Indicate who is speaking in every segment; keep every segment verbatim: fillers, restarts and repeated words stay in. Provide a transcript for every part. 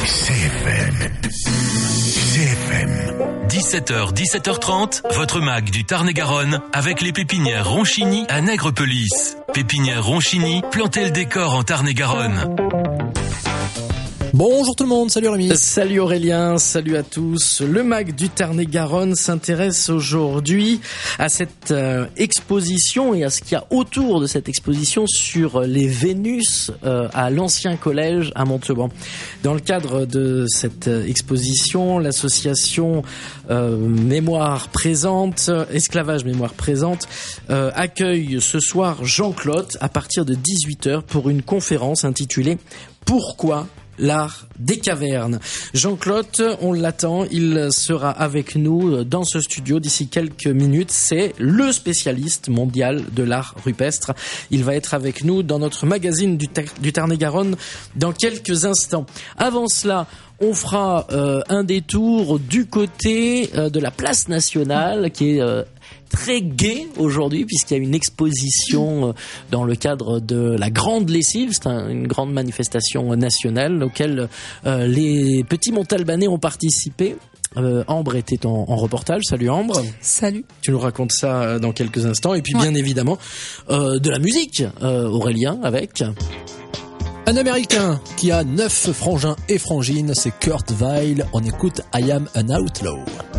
Speaker 1: C F M. C F M.
Speaker 2: dix-sept heures, dix-sept heures trente, votre mag du Tarn-et-Garonne avec les pépinières Ronchini à Nègrepelisse. Pépinières Ronchini, plantez le décor en Tarn-et-Garonne.
Speaker 3: Bonjour tout le monde, salut Rémi.
Speaker 4: Salut Aurélien, salut à tous. Le mag du Tarn-et-Garonne s'intéresse aujourd'hui à cette euh, exposition et à ce qu'il y a autour de cette exposition sur les Vénus euh, à l'ancien collège à Montauban. Dans le cadre de cette euh, exposition, l'association euh, Mémoire Présente, Esclavage Mémoire Présente, euh, accueille ce soir Jean-Claude à partir de dix-huit heures pour une conférence intitulée « Pourquoi ?» l'art des cavernes. Jean-Claude, on l'attend, il sera avec nous dans ce studio d'ici quelques minutes. C'est le spécialiste mondial de l'art rupestre. Il va être avec nous dans notre magazine du, Tar- du Tarn-et-Garonne dans quelques instants. Avant cela, on fera euh, un détour du côté euh, de la place nationale qui est euh, très gai aujourd'hui puisqu'il y a une exposition euh, dans le cadre de la Grande Lessive. C'est un, une grande manifestation nationale auquel euh, les petits Montalbanais ont participé. Euh, Ambre était en, en reportage. Salut Ambre.
Speaker 5: Salut.
Speaker 4: Tu nous racontes ça euh, dans quelques instants. Et puis ouais. bien évidemment euh, de la musique, euh, Aurélien, avec...
Speaker 3: Un Américain qui a neuf frangins et frangines, c'est Kurt Weill. On écoute I Am an Outlaw.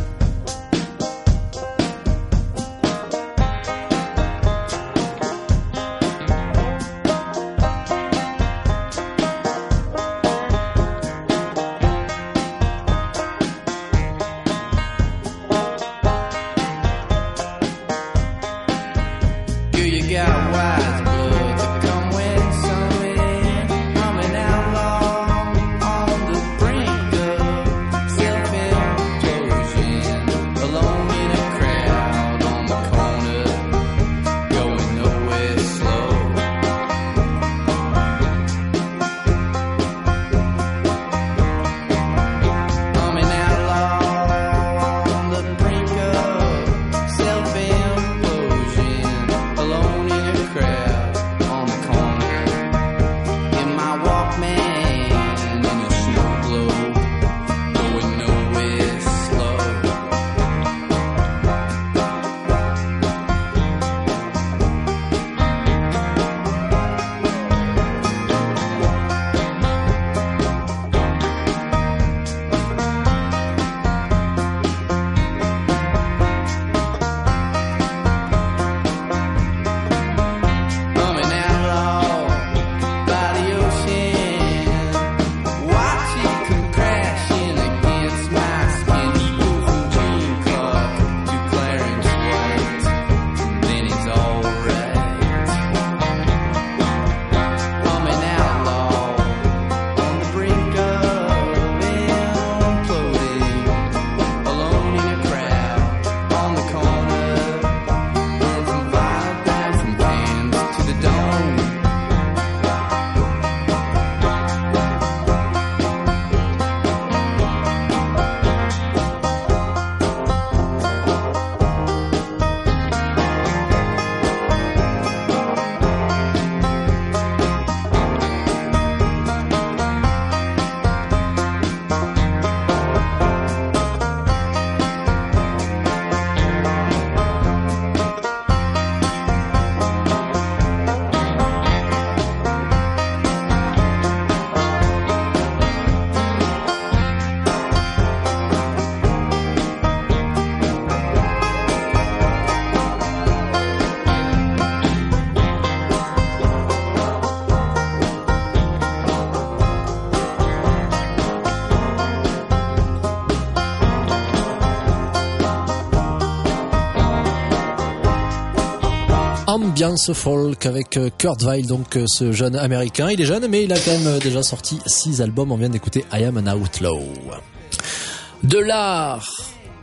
Speaker 3: Ambiance folk avec Kurt Weill, donc ce jeune américain. Il est jeune, mais il a quand même déjà sorti six albums. On vient d'écouter I Am an Outlaw.
Speaker 4: De l'art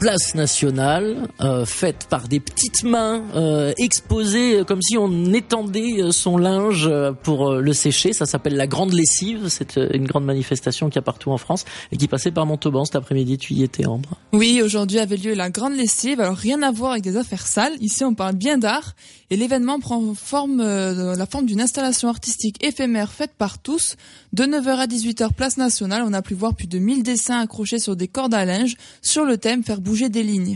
Speaker 4: place nationale, euh, faite par des petites mains, euh, exposées comme si on étendait son linge pour le sécher. Ça s'appelle la Grande Lessive. C'est une grande manifestation qu'il y a partout en France et qui passait par Montauban cet après-midi. Tu y étais, Ambre?
Speaker 5: Oui, aujourd'hui avait lieu la Grande Lessive. Alors rien à voir avec des affaires sales. Ici, on parle bien d'art et l'événement prend forme, euh, la forme d'une installation artistique éphémère faite par tous. De neuf heures à dix-huit heures, place nationale, on a pu voir plus de mille dessins accrochés sur des cordes à linge sur le thème faire bouger des lignes.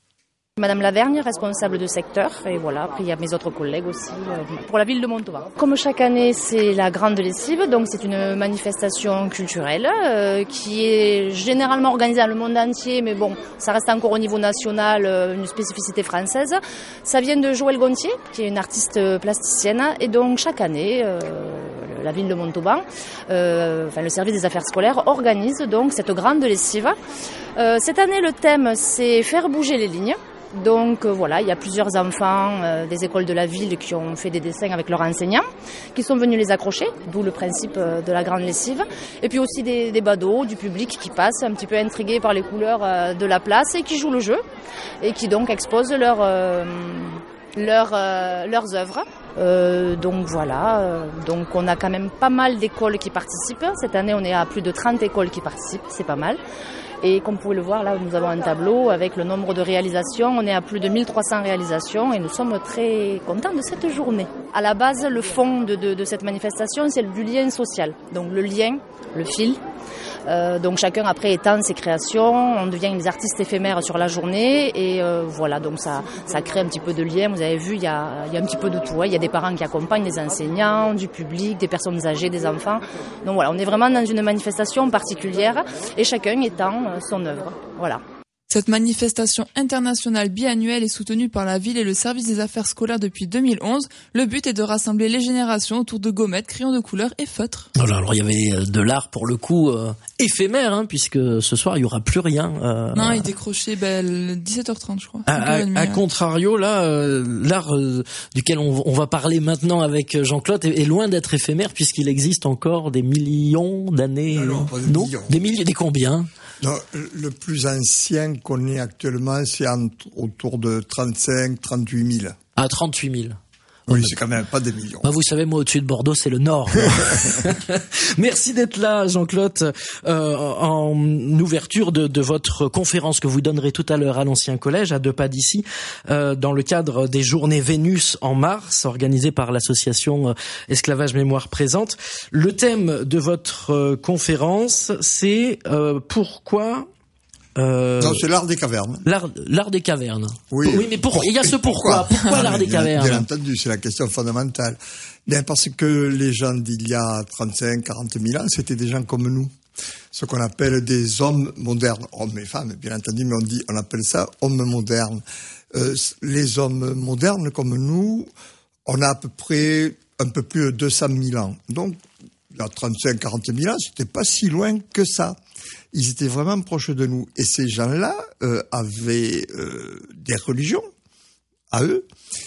Speaker 6: Madame Lavergne, responsable de secteur, et voilà, après il y a mes autres collègues aussi, euh, pour la ville de Montauban. Comme chaque année, c'est la Grande Lessive, donc c'est une manifestation culturelle euh, qui est généralement organisée dans le monde entier, mais bon, ça reste encore au niveau national, euh, une spécificité française. Ça vient de Joëlle Gontier, qui est une artiste plasticienne, et donc chaque année, euh, la ville de Montauban, euh, enfin le service des affaires scolaires organise donc cette Grande Lessive. Euh, cette année, le thème, c'est faire bouger les lignes. Donc euh, voilà, il y a plusieurs enfants euh, des écoles de la ville qui ont fait des dessins avec leurs enseignants, qui sont venus les accrocher, d'où le principe euh, de la Grande Lessive. Et puis aussi des, des badauds, du public qui passe un petit peu intrigués par les couleurs euh, de la place et qui jouent le jeu et qui donc exposent leur, euh, leur, euh, leurs œuvres. Euh, donc voilà, euh, donc on a quand même pas mal d'écoles qui participent. Cette année, on est à plus de trente écoles qui participent, c'est pas mal. Et comme vous pouvez le voir, là, nous avons un tableau avec le nombre de réalisations. On est à plus de mille trois cents réalisations et nous sommes très contents de cette journée. À la base, le fond de, de, de cette manifestation, c'est du lien social. Donc le lien, le fil. Euh, donc chacun après étend ses créations, on devient des artistes éphémères sur la journée et euh, voilà, donc ça, ça crée un petit peu de lien. Vous avez vu, il y a, il y a un petit peu de tout. Hein. Il y a des parents qui accompagnent, des enseignants, du public, des personnes âgées, des enfants. Donc voilà, on est vraiment dans une manifestation particulière et chacun étend son œuvre. Voilà.
Speaker 5: Cette manifestation internationale biannuelle est soutenue par la ville et le service des affaires scolaires depuis deux mille onze. Le but est de rassembler les générations autour de gommettes, crayons de couleur et feutres.
Speaker 4: Alors, alors il y avait de l'art pour le coup euh, éphémère, hein, puisque ce soir il y aura plus rien. Euh,
Speaker 5: non, il décrochait ben, dix-sept heures trente, je crois.
Speaker 4: À, à, à contrario, là, euh, l'art euh, duquel on, on va parler maintenant avec Jean-Claude est, est loin d'être éphémère puisqu'il existe encore des millions d'années.
Speaker 1: Non, non, pas des
Speaker 4: non
Speaker 1: millions.
Speaker 4: Des milliers, des combien?
Speaker 1: Non, le plus ancien qu'on ait actuellement, c'est entre, autour de trente-cinq, trente-huit mille.
Speaker 4: Ah, trente-huit mille.
Speaker 1: Oui, c'est quand même pas des millions.
Speaker 4: Bah vous savez, moi, au-dessus de Bordeaux, c'est le Nord. Merci d'être là, Jean-Claude, euh, en ouverture de, de votre conférence que vous donnerez tout à l'heure à l'Ancien Collège, à deux pas d'ici, euh, dans le cadre des Journées Vénus en mars, organisées par l'association Esclavage Mémoire Présente. Le thème de votre euh, conférence, c'est euh, pourquoi...
Speaker 1: Euh, non, c'est l'art des cavernes.
Speaker 4: L'art, l'art des cavernes.
Speaker 1: Oui,
Speaker 4: oui mais pourquoi il y a ce pourquoi. Pourquoi, pourquoi l'art des
Speaker 1: bien,
Speaker 4: cavernes?
Speaker 1: Bien entendu, c'est la question fondamentale. Bien parce que les gens d'il y a trente-cinq, quarante mille ans, c'était des gens comme nous. Ce qu'on appelle des hommes modernes. Hommes et femmes, bien entendu, mais on dit, on appelle ça hommes modernes. Euh, les hommes modernes comme nous, on a à peu près un peu plus de deux cent mille ans. Donc, il y a trente-cinq, quarante mille ans, c'était pas si loin que ça. Ils étaient vraiment proches de nous. Et ces gens-là euh, avaient euh, des religions à eux.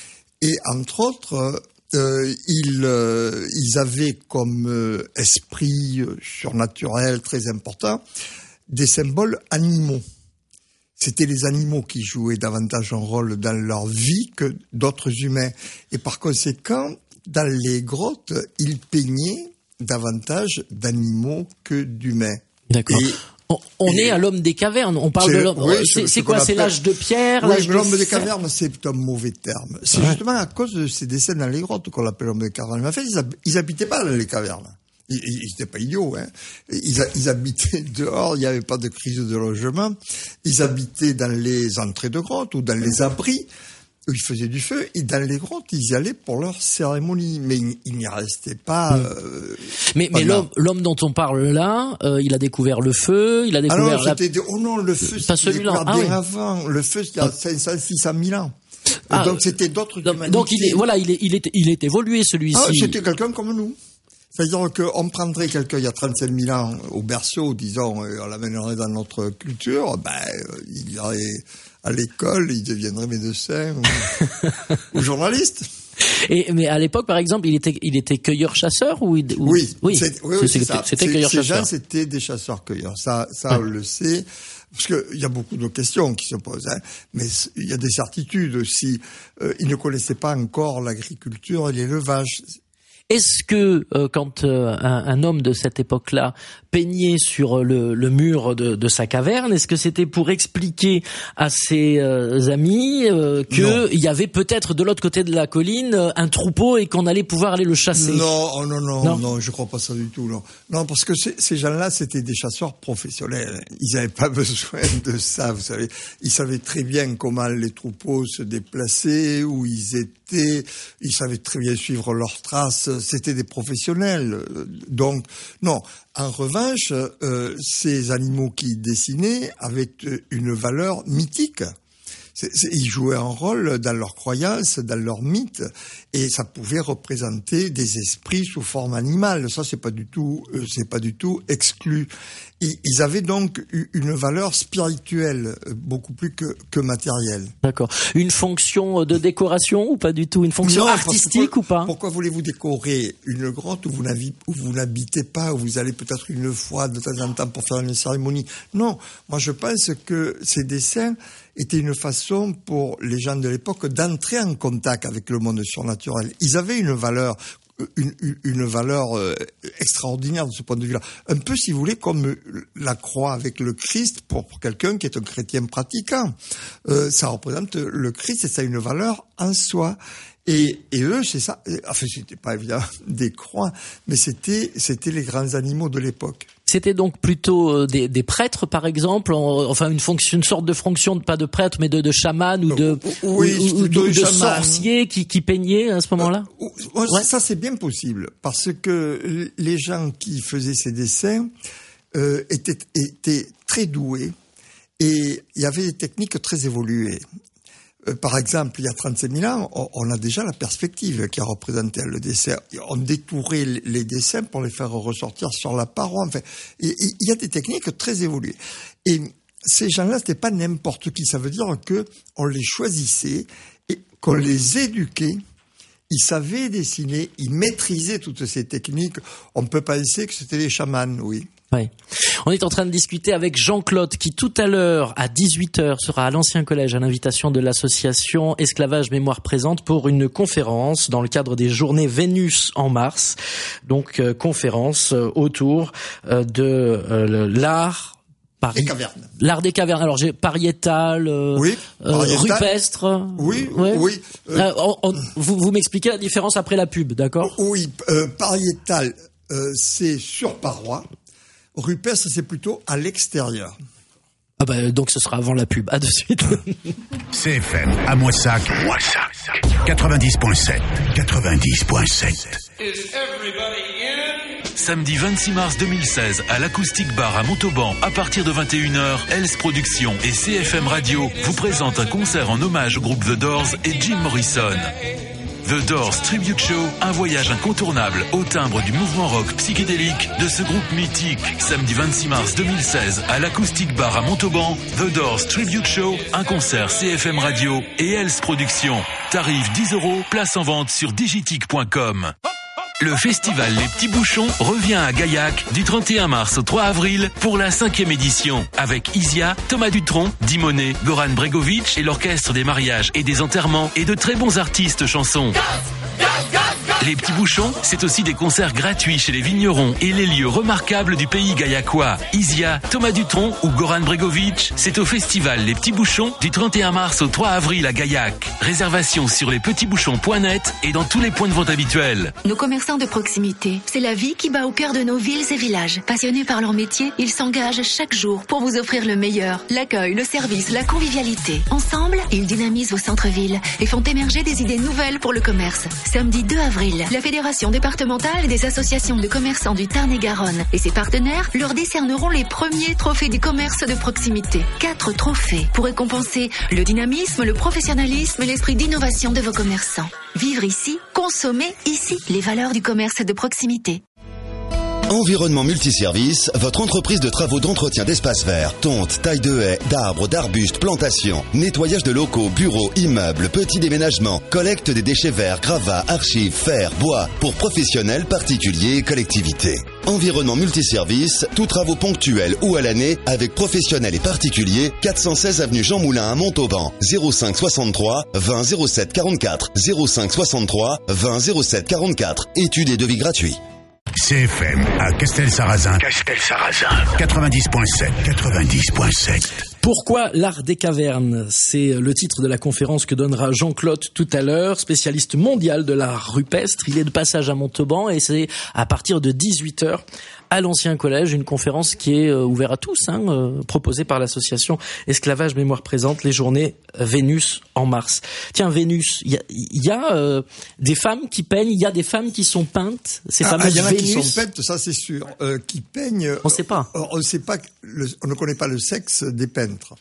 Speaker 1: Et entre autres, euh, ils, euh, ils avaient comme euh, esprit surnaturel très important des symboles animaux. C'était les animaux qui jouaient davantage un rôle dans leur vie que d'autres humains. Et par conséquent, dans les grottes, ils peignaient davantage d'animaux que d'humains.
Speaker 4: D'accord. Et, on on est à l'homme des cavernes. On parle de l'homme.
Speaker 1: Oui,
Speaker 4: c'est c'est quoi? C'est l'âge de pierre?
Speaker 1: Oui,
Speaker 4: l'âge
Speaker 1: mais l'homme
Speaker 4: de
Speaker 1: des cavernes, c'est un mauvais terme. C'est ouais. justement à cause de ces dessins dans les grottes qu'on l'appelle l'homme des cavernes. Mais en fait, ils, hab ils habitaient pas dans les cavernes. Ils, ils étaient pas idiots, hein. Ils, ils habitaient dehors. Il n'y avait pas de crise de logement. Ils habitaient dans les entrées de grottes ou dans les abris où ils faisaient du feu, et dans les grottes, ils y allaient pour leur cérémonie, mais il n'y restait pas...
Speaker 4: Mmh.
Speaker 1: Euh,
Speaker 4: mais mais l'homme, l'homme dont on parle là, euh, il a découvert le feu, il a découvert...
Speaker 1: Ah non, c'était... oh non, le feu,
Speaker 4: pas
Speaker 1: c'était
Speaker 4: celui-là.
Speaker 1: bien
Speaker 4: Ah, oui.
Speaker 1: avant. Le feu, il y a ah. cinq cents, six cents mille ans.
Speaker 4: Ah,
Speaker 1: donc c'était d'autres humanités.
Speaker 4: Donc il est, voilà, il est, il est, il est évolué celui-ci.
Speaker 1: Ah, c'était quelqu'un comme nous. C'est-à-dire qu'on prendrait quelqu'un il y a trente-cinq mille ans au berceau, disons, et on l'amènerait dans notre culture, ben, il irait à l'école, il deviendrait médecin ou, ou journaliste.
Speaker 4: Et, mais à l'époque, par exemple, il était, il était cueilleur-chasseur ou, il, ou...
Speaker 1: Oui,
Speaker 4: oui,
Speaker 1: c'est, oui, oui, c'est ça.
Speaker 4: C'était cueilleur-chasseur.
Speaker 1: Ces gens, c'était des chasseurs-cueilleurs. Ça, ça, ouais. On le sait. Parce qu'il y a beaucoup de questions qui se posent, hein, mais il y a des certitudes aussi. Euh, ils ne connaissaient pas encore l'agriculture et l'élevage.
Speaker 4: Est-ce que euh, quand euh, un, un homme de cette époque-là peignait sur le, le mur de, de sa caverne, est-ce que c'était pour expliquer à ses euh, amis euh, qu'il y avait peut-être de l'autre côté de la colline euh, un troupeau et qu'on allait pouvoir aller le chasser?
Speaker 1: Non, oh non, non, non, non, je crois pas ça du tout. Non, non, parce que ces, ces gens-là, c'était des chasseurs professionnels. Ils n'avaient pas besoin de ça, vous savez. Ils savaient très bien comment les troupeaux se déplaçaient, où ils étaient. Ils savaient très bien suivre leurs traces. C'était des professionnels. Donc, non. En revanche, euh, ces animaux qui dessinaient avaient une valeur mythique. C'est, c'est, ils jouaient un rôle dans leurs croyances, dans leurs mythes, et ça pouvait représenter des esprits sous forme animale. Ça, c'est pas du tout, euh, c'est pas du tout exclu. Et, ils avaient donc une valeur spirituelle, beaucoup plus que, que matérielle.
Speaker 4: D'accord. Une fonction de décoration ou pas du tout? Une fonction non, artistique
Speaker 1: pourquoi,
Speaker 4: ou pas?
Speaker 1: Pourquoi voulez-vous décorer une grotte où vous, où vous n'habitez pas, où vous allez peut-être une fois de temps en temps pour faire une cérémonie? Non. Moi, je pense que ces dessins était une façon pour les gens de l'époque d'entrer en contact avec le monde surnaturel. Ils avaient une valeur, une, une valeur euh, extraordinaire de ce point de vue-là. Un peu, si vous voulez, comme la croix avec le Christ pour, pour quelqu'un qui est un chrétien pratiquant. Euh, ça représente le Christ et ça a une valeur en soi. Et, et eux, c'est ça. Enfin, c'était pas évidemment des croix, mais c'était, c'était les grands animaux de l'époque.
Speaker 4: C'était donc plutôt des, des prêtres, par exemple, en, enfin une fonction, une sorte de fonction, pas de prêtre, mais de, de chaman ou de,
Speaker 1: oui,
Speaker 4: ou, ou, de, de sorcier qui, qui peignaient à ce moment-là.
Speaker 1: Euh, ouais. Ça, c'est bien possible, parce que les gens qui faisaient ces dessins euh, étaient, étaient très doués et il y avait des techniques très évoluées. Par exemple, il y a trente-cinq mille ans, on a déjà la perspective qui a représenté le dessin. On détourait les dessins pour les faire ressortir sur la paroi. Enfin, il y a des techniques très évoluées. Et ces gens-là, c'était pas n'importe qui. Ça veut dire que on les choisissait et qu'on les éduquait. Ils savaient dessiner, ils maîtrisaient toutes ces techniques. On peut penser que c'était des chamans, oui.
Speaker 4: Oui. On est en train de discuter avec Jean-Claude qui tout à l'heure à dix-huit heures sera à l'Ancien Collège à l'invitation de l'association Esclavage Mémoire Présente pour une conférence dans le cadre des journées Vénus en mars. Donc euh, conférence euh, autour euh, de euh, l'art Paris,
Speaker 1: des cavernes.
Speaker 4: L'art des cavernes. Alors j'ai pariétal, euh,
Speaker 1: oui, pariétal.
Speaker 4: Euh, rupestre.
Speaker 1: Oui,
Speaker 4: ouais.
Speaker 1: oui.
Speaker 4: Euh, euh, on, on, vous, vous m'expliquez la différence après la pub, d'accord?
Speaker 1: Oui, euh, pariétal, euh, c'est sur paroi. Rupestre, c'est plutôt à l'extérieur.
Speaker 4: Ah bah donc ce sera avant la pub. À de suite.
Speaker 7: C F M à Moissac. Moissac. quatre-vingt-dix virgule sept. quatre-vingt-dix virgule sept.
Speaker 2: Samedi vingt-six mars deux mille seize à l'Acoustic Bar à Montauban à partir de vingt et une heures, Else Productions et C F M Radio vous présentent un concert en hommage au groupe The Doors et Jim Morrison. The Doors Tribute Show, un voyage incontournable au timbre du mouvement rock psychédélique de ce groupe mythique. Samedi vingt-six mars deux mille seize à l'Acoustic Bar à Montauban, The Doors Tribute Show, un concert C F M Radio et Else Productions. Tarif dix euros, place en vente sur digitique point com. Le festival Les Petits Bouchons revient à Gaillac du trente et un mars au trois avril pour la cinquième édition avec Isia, Thomas Dutronc, Dimonet, Goran Bregovic et l'orchestre des mariages et des enterrements et de très bons artistes chansons. Les Petits Bouchons, c'est aussi des concerts gratuits chez les vignerons et les lieux remarquables du pays gaillacois. Isia, Thomas Dutronc ou Goran Bregovic, c'est au festival Les Petits Bouchons du trente et un mars au trois avril à Gaillac. Réservation sur lespetitsbouchons point net et dans tous les points de vente habituels.
Speaker 8: Nos commerçants de proximité, c'est la vie qui bat au cœur de nos villes et villages. Passionnés par leur métier, ils s'engagent chaque jour pour vous offrir le meilleur. L'accueil, le service, la convivialité. Ensemble, ils dynamisent vos centres-villes et font émerger des idées nouvelles pour le commerce. Samedi deux avril, la Fédération départementale des associations de commerçants du Tarn-et-Garonne et ses partenaires leur décerneront les premiers trophées du commerce de proximité. Quatre trophées pour récompenser le dynamisme, le professionnalisme et l'esprit d'innovation de vos commerçants. Vivre ici, consommer ici, les valeurs du commerce de proximité.
Speaker 9: Environnement Multiservice, votre entreprise de travaux d'entretien d'espaces verts, tonte, taille de haies, d'arbres, d'arbustes, plantations, nettoyage de locaux, bureaux, immeubles, petits déménagements, collecte des déchets verts, gravats, archives, fer, bois, pour professionnels, particuliers et collectivités. Environnement multiservice, tous travaux ponctuels ou à l'année avec professionnels et particuliers, quatre cent seize avenue Jean Moulin à Montauban, zéro cinq soixante-trois vingt zéro sept quarante-quatre, zéro cinq soixante-trois vingt zéro sept quarante-quatre. Études et devis gratuits.
Speaker 7: C F M à Castel-Sarrazin. Castel-Sarrazin. quatre-vingt-dix point sept. quatre-vingt-dix point sept.
Speaker 4: Pourquoi l'art des cavernes? C'est le titre de la conférence que donnera Jean-Claude tout à l'heure, spécialiste mondial de l'art rupestre. Il est de passage à Montauban et c'est à partir de dix-huit heures à l'Ancien Collège, une conférence qui est euh, ouverte à tous, hein, euh, proposée par l'association Esclavage Mémoire Présente, les journées Vénus en mars. Tiens, Vénus, il y a, y a euh, des femmes qui peignent, il y a des femmes qui sont peintes, ces
Speaker 1: ah,
Speaker 4: fameuses
Speaker 1: Vénus. Il y en a
Speaker 4: Vénus.
Speaker 1: qui sont peintes, ça c'est sûr. Euh, qui peignent...
Speaker 4: On ne sait pas.
Speaker 1: Euh, on ne sait pas, le, on ne connaît pas le sexe des peintres.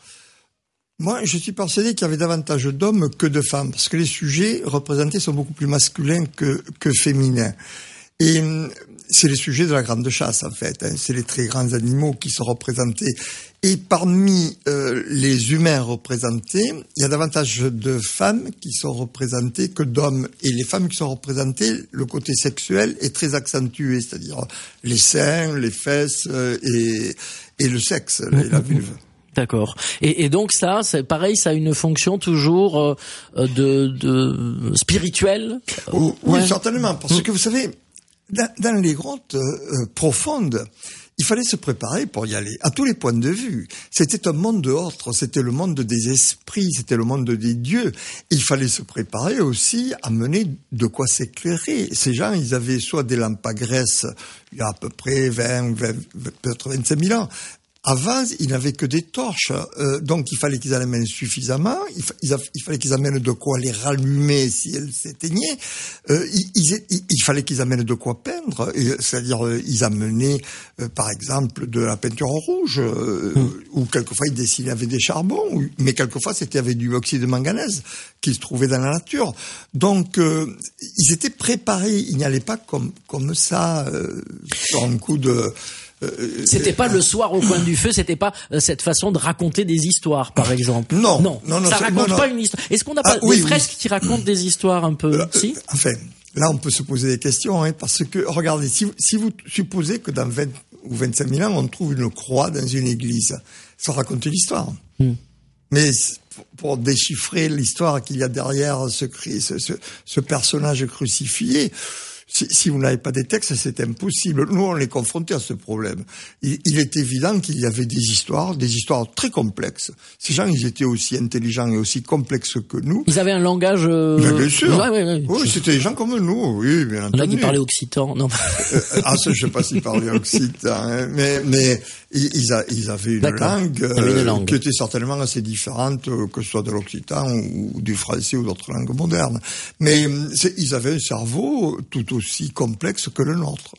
Speaker 1: Moi, je suis persuadé qu'il y avait davantage d'hommes que de femmes, parce que les sujets représentés sont beaucoup plus masculins que, que féminins. Et c'est les sujets de la grande chasse, en fait. Hein. C'est les très grands animaux qui sont représentés. Et parmi euh, les humains représentés, il y a davantage de femmes qui sont représentées que d'hommes. Et les femmes qui sont représentées, le côté sexuel est très accentué, c'est-à-dire les seins, les fesses euh, et, et le sexe, et la vulve.
Speaker 4: D'accord. Et, et donc ça, c'est pareil, ça a une fonction toujours euh, de, de spirituelle.
Speaker 1: Oui, oui
Speaker 4: ouais.
Speaker 1: certainement, parce que vous savez, dans, dans les grottes euh, profondes, il fallait se préparer pour y aller, à tous les points de vue. C'était un monde autre, c'était le monde des esprits, c'était le monde des dieux. Il fallait se préparer aussi à mener de quoi s'éclairer. Ces gens, ils avaient soit des lampes à graisse, il y a à peu près vingt, vingt, peut-être vingt-cinq mille ans. Avant, ils n'avaient que des torches, euh, donc il fallait qu'ils en amènent suffisamment, il, fa- il, a- il fallait qu'ils amènent de quoi les rallumer si elles s'éteignaient, euh, il, il, il, il fallait qu'ils amènent de quoi peindre, et, c'est-à-dire euh, ils amenaient euh, par exemple de la peinture rouge, euh, mmh. ou quelquefois ils dessinaient avec des charbons, ou, mais quelquefois c'était avec du oxyde de manganèse qu'ils trouvaient dans la nature. Donc euh, ils étaient préparés, ils n'y allaient pas comme, comme ça, euh, sur un coup de...
Speaker 4: C'était pas le soir au coin du feu, c'était pas euh, cette façon de raconter des histoires, par exemple.
Speaker 1: Non,
Speaker 4: non,
Speaker 1: non, non
Speaker 4: ça
Speaker 1: ça,
Speaker 4: raconte
Speaker 1: non,
Speaker 4: pas
Speaker 1: non.
Speaker 4: une histoire. Est-ce qu'on n'a pas
Speaker 1: ah, oui,
Speaker 4: des fresques
Speaker 1: oui.
Speaker 4: qui racontent des histoires un peu,
Speaker 1: euh,
Speaker 4: si
Speaker 1: Enfin, là on peut se poser des questions, hein, parce que regardez, si, si vous supposez que dans vingt ou vingt-cinq mille ans on trouve une croix dans une église, ça raconte l'histoire. Hmm. Mais pour déchiffrer l'histoire qu'il y a derrière ce, ce, ce, ce personnage crucifié. Si, si vous n'avez pas des textes, c'est impossible. Nous, on est confrontés à ce problème. Il, il est évident qu'il y avait des histoires, des histoires très complexes. Ces gens, ils étaient aussi intelligents et aussi complexes que nous.
Speaker 4: Ils avaient un langage... Euh...
Speaker 1: Mais bien sûr.
Speaker 4: Ouais, ouais, ouais.
Speaker 1: Oui, c'était des gens comme nous, oui, bien entendu.
Speaker 4: Là, qui parlaient occitan, non.
Speaker 1: euh, ah, ça, je sais pas s'ils parlaient occitan, hein, mais, mais ils, a, ils avaient une langue, euh, une langue qui était certainement assez différente, euh, que ce soit de l'occitan ou, ou du français ou d'autres langues modernes. Mais ils avaient un cerveau tout aussi complexe que le nôtre.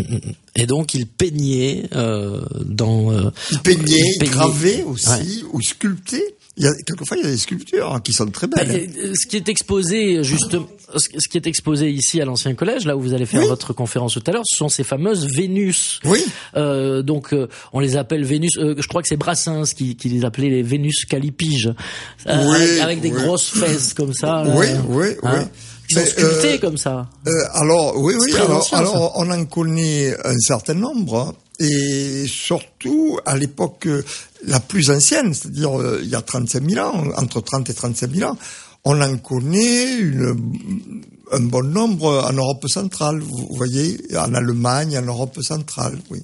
Speaker 4: Et donc ils peignaient euh, dans... Euh,
Speaker 1: ils peignaient, ils peignaient. Gravaient aussi, ouais. Ou sculptaient. Il y a, quelquefois, il y a des sculptures hein, qui sont très belles.
Speaker 4: Bah, ce qui est exposé, justement, ce qui est exposé ici à l'Ancien Collège, là où vous allez faire oui. votre conférence tout à l'heure, ce sont ces fameuses Vénus.
Speaker 1: Oui.
Speaker 4: Euh, donc, euh, on les appelle Vénus. Euh, je crois que c'est Brassens qui, qui les appelait les Vénus calipiges, euh, oui, avec, avec des oui. grosses fesses comme ça.
Speaker 1: Oui,
Speaker 4: là,
Speaker 1: oui, hein,
Speaker 4: oui. Qui sont sculptés euh, comme ça.
Speaker 1: Euh, alors, oui, oui. Alors,
Speaker 4: ancien,
Speaker 1: alors on en connaît un certain nombre. Et surtout, à l'époque la plus ancienne, c'est-à-dire euh, il y a trente-cinq mille ans, entre trente et trente-cinq mille ans, on en connaît une, un bon nombre en Europe centrale, vous voyez, en Allemagne, en Europe centrale, oui.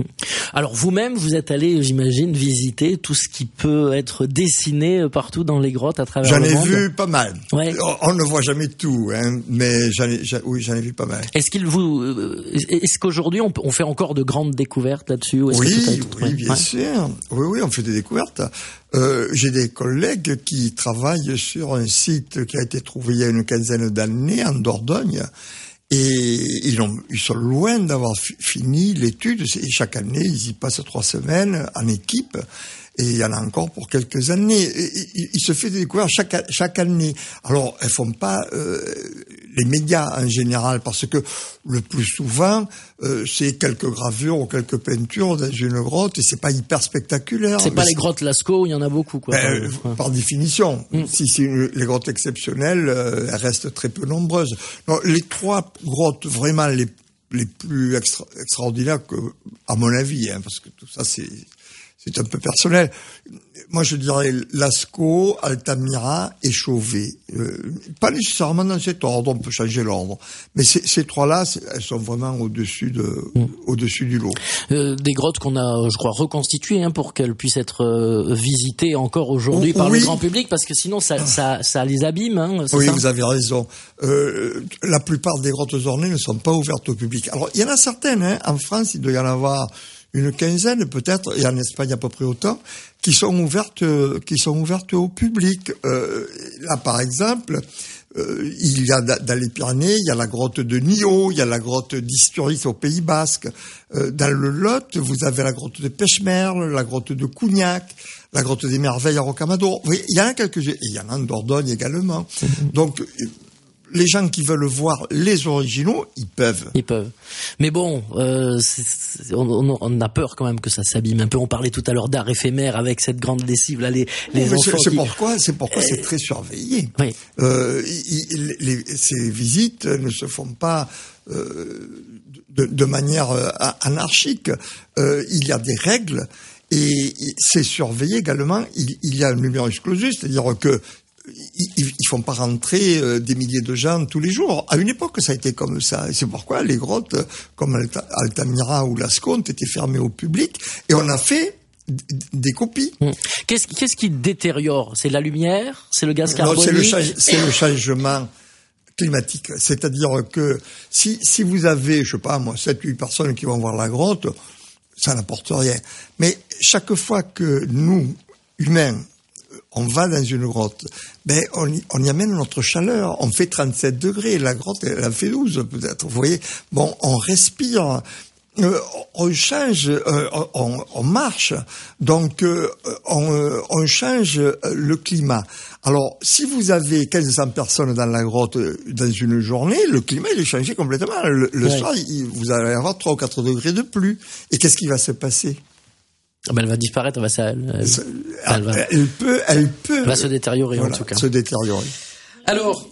Speaker 4: Alors vous-même, vous êtes allé, j'imagine, visiter tout ce qui peut être dessiné partout dans les grottes à travers
Speaker 1: j'en
Speaker 4: le monde.
Speaker 1: J'en ai vu pas mal.
Speaker 4: Ouais.
Speaker 1: On ne voit jamais tout, hein, mais j'en ai, j'en, oui, j'en ai vu pas mal.
Speaker 4: Est-ce qu'il vous, est-ce qu'aujourd'hui on, on fait encore de grandes découvertes là-dessus ou est-ce
Speaker 1: oui,
Speaker 4: que tout a été...
Speaker 1: oui, bien ouais. sûr. Oui, oui, on fait des découvertes. Euh, j'ai des collègues qui travaillent sur un site qui a été trouvé il y a une quinzaine d'années en Dordogne. Et ils, ont, ils sont loin d'avoir f- fini l'étude. Et chaque année, ils y passent trois semaines en équipe. Et il y en a encore pour quelques années. Et, et, il, il se fait des découvertes chaque, chaque année. Alors, elles font pas euh, les médias en général, parce que le plus souvent, euh, c'est quelques gravures ou quelques peintures dans une grotte, et c'est pas hyper spectaculaire.
Speaker 4: C'est pas les grottes Lascaux où il y en a beaucoup, quoi.
Speaker 1: Ben,
Speaker 4: par,
Speaker 1: par définition. Mm. Si c'est une, les grottes exceptionnelles, euh, elles restent très peu nombreuses. Non, les trois grottes vraiment les les plus extra, extraordinaires que, à mon avis, hein, parce que tout ça c'est c'est un peu personnel. Moi, je dirais Lascaux, Altamira et Chauvet. Euh, pas nécessairement dans cet ordre, on peut changer l'ordre. Mais ces, ces trois-là, elles sont vraiment au-dessus de, mmh. au-dessus du lot.
Speaker 4: Euh, des grottes qu'on a, je crois, reconstituées hein, pour qu'elles puissent être euh, visitées encore aujourd'hui oh, par oui. le grand public, parce que sinon, ça, ça, ça les abîme. Hein, c'est
Speaker 1: oui,
Speaker 4: ça
Speaker 1: vous avez raison. Euh, la plupart des grottes ornées ne sont pas ouvertes au public. Alors, il y en a certaines. Hein, en France, il doit y en avoir une quinzaine peut-être, et en Espagne à peu près autant, qui sont ouvertes, qui sont ouvertes au public. Euh, là, par exemple, euh, il y a dans les Pyrénées, il y a la grotte de Nio, il y a la grotte d'Isturiz au Pays Basque. Euh, dans le Lot, vous avez la grotte de Pechmerle, la grotte de Cougnac, la grotte des Merveilles à Rocamadour. Vous voyez, il y en a quelques-unes, et il y en a en Dordogne également. Donc, les gens qui veulent voir les originaux, ils peuvent.
Speaker 4: Ils peuvent. Mais bon, euh, c'est, c'est, on, on a peur quand même que ça s'abîme un peu. On parlait tout à l'heure d'art éphémère avec cette grande lessive là, les, les
Speaker 1: oui,
Speaker 4: enfants.
Speaker 1: C'est, c'est
Speaker 4: qui...
Speaker 1: pourquoi, c'est pourquoi euh... c'est très surveillé.
Speaker 4: Oui.
Speaker 1: Euh, il, les, ces visites ne se font pas euh, de, de manière anarchique. Euh, il y a des règles et c'est surveillé également. Il, il y a un numerus clausus, c'est-à-dire que Ils, ils font pas rentrer euh, des milliers de gens tous les jours. À une époque, ça a été comme ça. Et c'est pourquoi les grottes, comme Alta, Altamira ou Lascaux, ont été fermées au public. Et on a fait d- des copies.
Speaker 4: Qu'est-ce, qu'est-ce qui détériore ? C'est la lumière ? C'est le gaz carbonique ?
Speaker 1: Non, c'est le, change, c'est le changement climatique. C'est-à-dire que si, si vous avez, je sais pas moi, sept huit personnes qui vont voir la grotte, ça n'apporte rien. Mais chaque fois que nous, humains, on va dans une grotte, ben on y, on y amène notre chaleur. On fait trente-sept degrés, la grotte elle en fait douze peut-être. Vous voyez, bon, on respire, euh, on change, euh, on, on marche, donc euh, on, on change le climat. Alors, si vous avez quinze cents personnes dans la grotte dans une journée, le climat il est changé complètement. Le, le ouais. soir, il, vous allez avoir trois ou quatre degrés de plus. Et qu'est-ce qui va se passer ?
Speaker 4: Ah ben elle va disparaître, elle va, ça, elle, elle,
Speaker 1: elle, va, elle peut, elle peut,
Speaker 4: elle va se détériorer
Speaker 1: voilà,
Speaker 4: en tout cas.
Speaker 1: Se détériorer.
Speaker 4: Alors,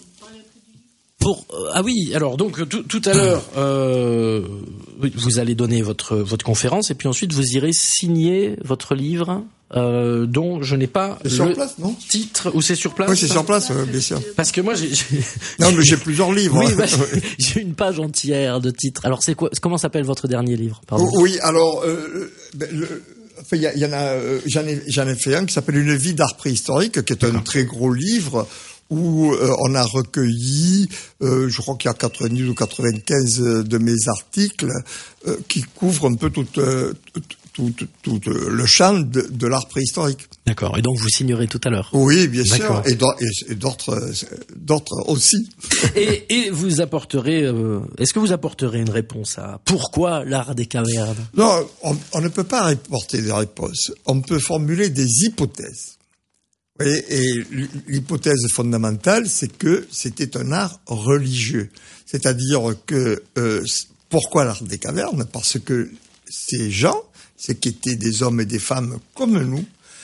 Speaker 4: pour ah oui, alors donc tout, tout à l'heure, euh, vous allez donner votre votre conférence et puis ensuite vous irez signer votre livre. Euh, dont je n'ai pas
Speaker 1: c'est
Speaker 4: le
Speaker 1: sur place, non
Speaker 4: titre ou c'est sur place.
Speaker 1: Oui, c'est sur place, euh, bien sûr.
Speaker 4: Parce que moi j'ai, j'ai...
Speaker 1: non mais j'ai plusieurs livres.
Speaker 4: Oui, bah, j'ai une page entière de titres. Alors c'est quoi Comment s'appelle votre dernier livre? Pardon.
Speaker 1: Oui, alors euh, ben, le... Enfin, il y, y en a, euh, j'en ai, j'en ai fait un qui s'appelle Une vie d'art préhistorique, qui est un très gros livre où euh, on a recueilli, euh, je crois qu'il y a quatre-vingt-dix ou quatre-vingt-quinze de mes articles euh, qui couvrent un peu toute, euh, tout, tout, tout, tout le champ de, de l'art préhistorique.
Speaker 4: D'accord. Et donc vous signerez tout à l'heure.
Speaker 1: Oui, bien sûr. Et, et d'autres, d'autres aussi.
Speaker 4: Et, et vous apporterez, euh, est-ce que vous apporterez une réponse à pourquoi l'art des cavernes?
Speaker 1: Non, on, on ne peut pas apporter des réponses. On peut formuler des hypothèses. Et, et l'hypothèse fondamentale, c'est que c'était un art religieux. C'est-à-dire que euh, pourquoi l'art des cavernes? Parce que ces gens, c'est qui étaient des hommes et des femmes comme nous,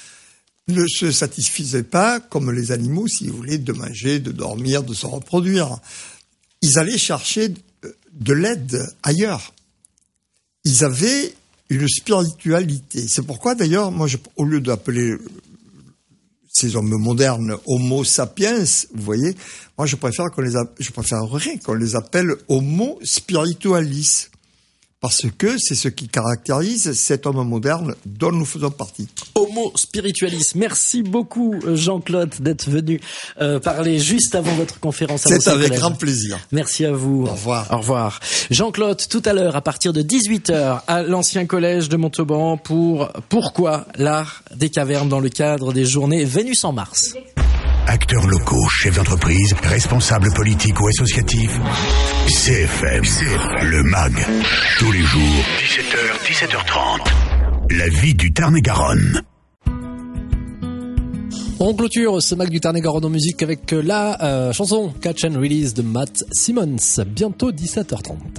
Speaker 1: ne se satisfaisaient pas, comme les animaux, si vous voulez, de manger, de dormir, de se reproduire. Ils allaient chercher de l'aide ailleurs. Ils avaient une spiritualité. C'est pourquoi, d'ailleurs, moi, je, au lieu d'appeler ces hommes modernes Homo sapiens, vous voyez, moi, je préfère qu'on les, a, je préférerais qu'on les appelle Homo spiritualis. Parce que c'est ce qui caractérise cet homme moderne dont nous faisons partie.
Speaker 4: Homo spiritualis. Merci beaucoup Jean-Claude d'être venu euh, parler juste avant votre conférence. À
Speaker 1: c'est avec grand plaisir.
Speaker 4: Merci à vous.
Speaker 1: Au revoir.
Speaker 4: Au revoir. Jean-Claude, tout à l'heure à partir de dix-huit heures à l'ancien collège de Montauban pour Pourquoi l'art des cavernes dans le cadre des journées Vénus en Mars.
Speaker 7: Acteurs locaux, chefs d'entreprise, responsables politiques ou associatifs. C F M, le M A G. Tous les jours, dix-sept heures, dix-sept heures trente. La vie du Tarn-et-Garonne.
Speaker 3: On clôture ce M A G du Tarn-et-Garonne en musique avec la euh, chanson Catch and Release de Matt Simmons. Bientôt dix-sept heures trente.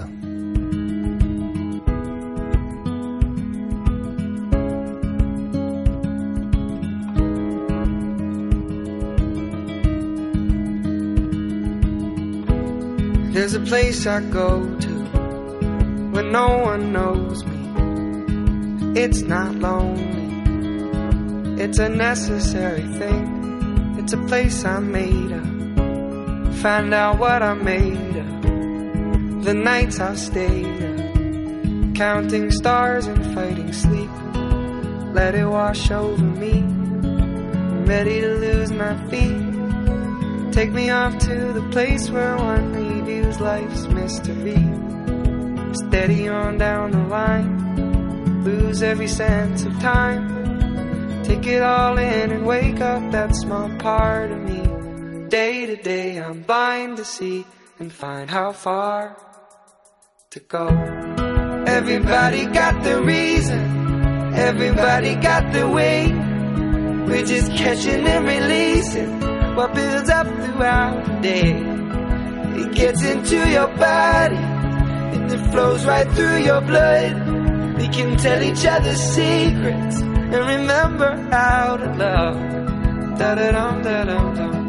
Speaker 10: There's a place I go to when no one knows me. It's not lonely, it's a necessary thing. It's a place I'm made of. Find out what I'm made of. The nights I've stayed up, counting stars and fighting sleep. Let it wash over me. I'm ready to lose my feet. Take me off to the place where one reviews life's mystery. Steady on down the line, lose every sense of time. Take it all in and wake up that small part of me. Day to day I'm blind to see and find how far to go. Everybody got the reason, everybody got the way. We're just catching and releasing what builds up throughout the day. It gets into your body and it flows right through your blood. We can tell each other secrets and remember how to love. Da da dum da dum dum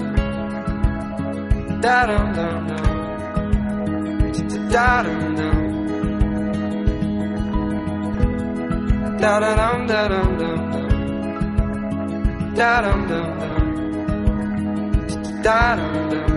Speaker 10: da dum dum dum da dum dum da da dum da dum dum da dum dum da dum dum.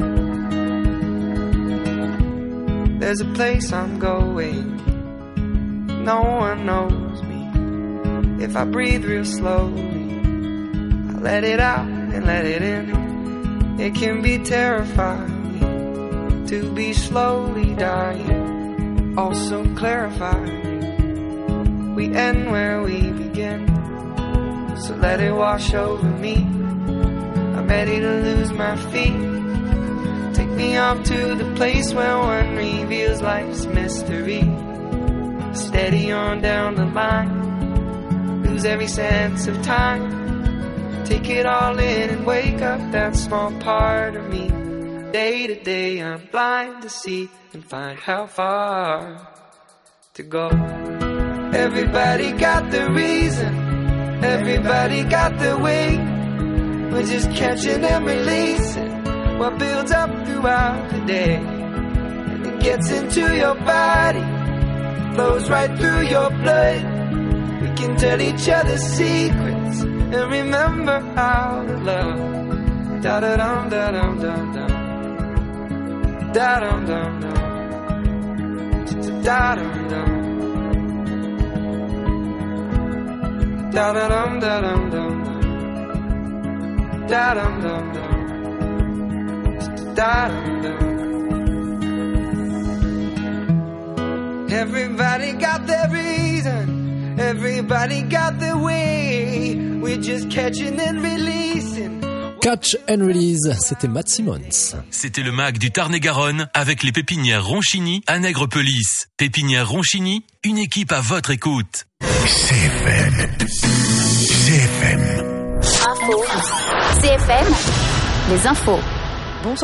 Speaker 10: There's a place I'm going, no one knows me. If I breathe real slowly, I let it out and let it in. It can be terrifying to be slowly dying, also clarifying. We end where we begin, so let it wash over me. I'm ready to lose my feet. Take me off to the place where one reveals life's mystery. Steady on down the line, lose every sense of time. Take it all in and wake up that small part of me. Day to day I'm blind to see and find how far to go. Everybody got the reason, everybody got the way. We're just catching and releasing what builds up throughout the day. And it gets into your body, flows right through your blood. We can tell each other secrets and remember how to love. Da da dum da dum dum dum da dum dum dum da dum dum da da dum da dum dum da dum dum dum da dum dum. Everybody got their reason, everybody got their way. We're just catching and releasing.
Speaker 3: Catch and Release, c'était Matt Simmons.
Speaker 2: C'était le mag du Tarn-et-Garonne avec les pépinières Ronchini à Nègrepelisse. Pépinières Ronchini, une équipe à votre écoute.
Speaker 7: C F M. C F M.
Speaker 11: Info. C F M. Les infos.